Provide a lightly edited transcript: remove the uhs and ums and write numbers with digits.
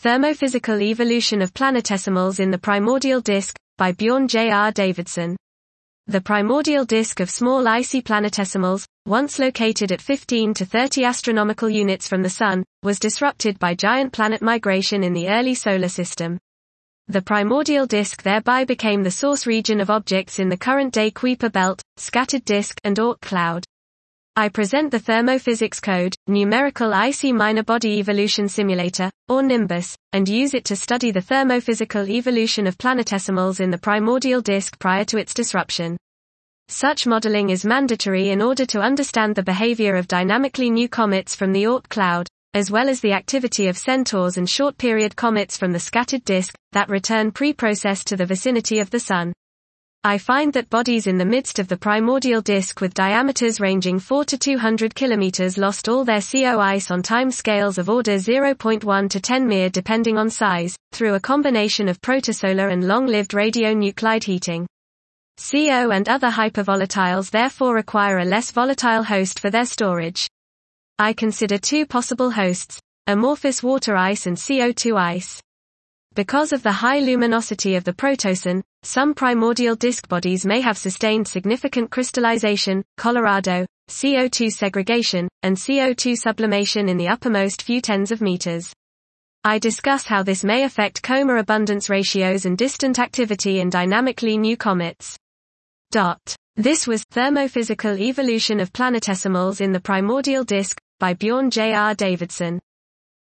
Thermophysical Evolution of Planetesimals in the Primordial Disk, by Bjorn J. R. Davidson. The primordial disk of small icy planetesimals, once located at 15 to 30 astronomical units from the Sun, was disrupted by giant planet migration in the early solar system. The primordial disk thereby became the source region of objects in the current-day Kuiper belt, scattered disk, and Oort cloud. I present the Thermophysics Code, Numerical Icy Minor Body Evolution Simulator, or NIMBUS, and use it to study the thermophysical evolution of planetesimals in the primordial disk prior to its disruption. Such modeling is mandatory in order to understand the behavior of dynamically new comets from the Oort cloud, as well as the activity of centaurs and short-period comets from the scattered disk, that return pre-processed to the vicinity of the Sun. I find that bodies in the midst of the primordial disk with diameters ranging 4 to 200 km lost all their CO ice on time scales of order 0.1 to 10 mir depending on size, through a combination of protosolar and long-lived radionuclide heating. CO and other hypervolatiles therefore require a less volatile host for their storage. I consider two possible hosts: amorphous water ice and CO2 ice. Because of the high luminosity of the protoson, some primordial disk bodies may have sustained significant crystallization, Colorado, CO2 segregation, and CO2 sublimation in the uppermost few tens of meters. I discuss how this may affect coma abundance ratios and distant activity in dynamically new comets. This was Thermophysical Evolution of Planetesimals in the Primordial Disk, by Bjorn J. R. Davidson.